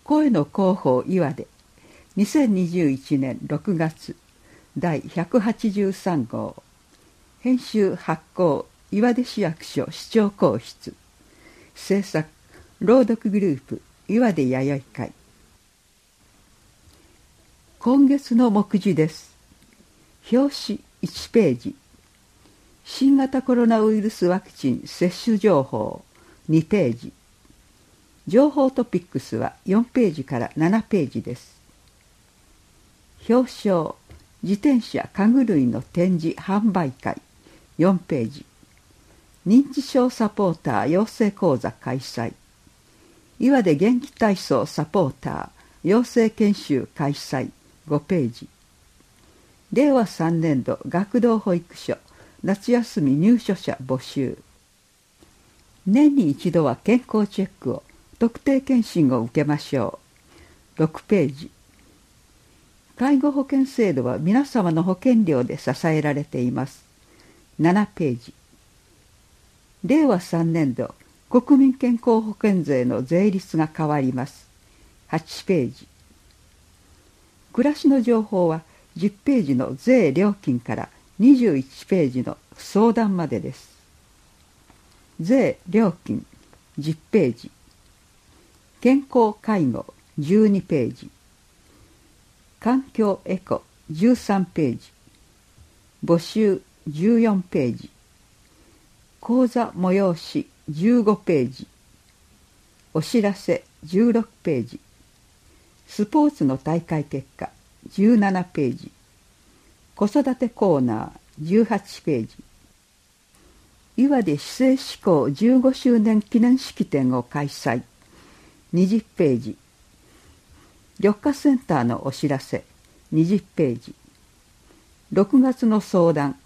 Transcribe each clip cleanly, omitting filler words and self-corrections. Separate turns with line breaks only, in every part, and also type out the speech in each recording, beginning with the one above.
声の広報岩出2021年6月第183号編集発行岩出市役所市長公室制作朗読グループ岩出弥生会。今月の目次です。表紙1ページ、新型コロナウイルスワクチン接種情報2ページ、情報トピックスは4ページから7ページです。表彰自転車家具類の展示販売会4ページ、認知症サポーター養成講座開催、岩出元気体操サポーター養成研修開催5ページ、令和3年度学童保育所夏休み入所者募集、年に一度は健康チェックを特定健診を受けましょう6ページ、介護保険制度は皆様の保険料で支えられています7ページ、令和3年度国民健康保険税の税率が変わります8ページ、暮らしの情報は10ページの税料金から21ページの相談までです。税料金10ページ、健康介護12ページ、環境エコ13ページ、募集14ページ、講座催し15ページ、お知らせ16ページ、スポーツの大会結果17ページ、子育てコーナー18ページ、岩出市政施行15周年記念式典を開催20ページ、緑化センターのお知らせ20ページ、6月の相談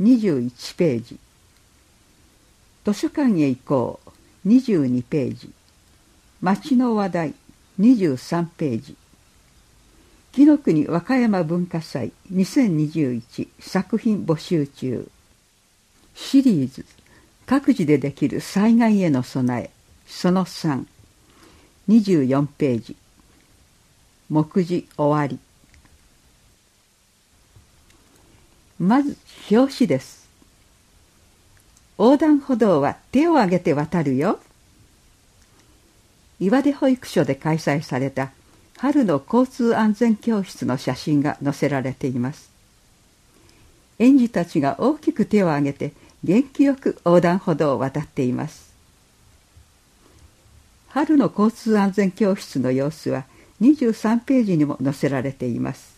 21ページ、図書館へ行こう22ページ、町の話題23ページ、紀の国和歌山文化祭2021作品募集中、シリーズ各自でできる災害への備えその3、24ページ、目次終わり。まず表紙です。横断歩道は手を挙げて渡るよ。岩出保育所で開催された春の交通安全教室の写真が載せられています。園児たちが大きく手を挙げて元気よく横断歩道を渡っています。春の交通安全教室の様子は23ページにも載せられています。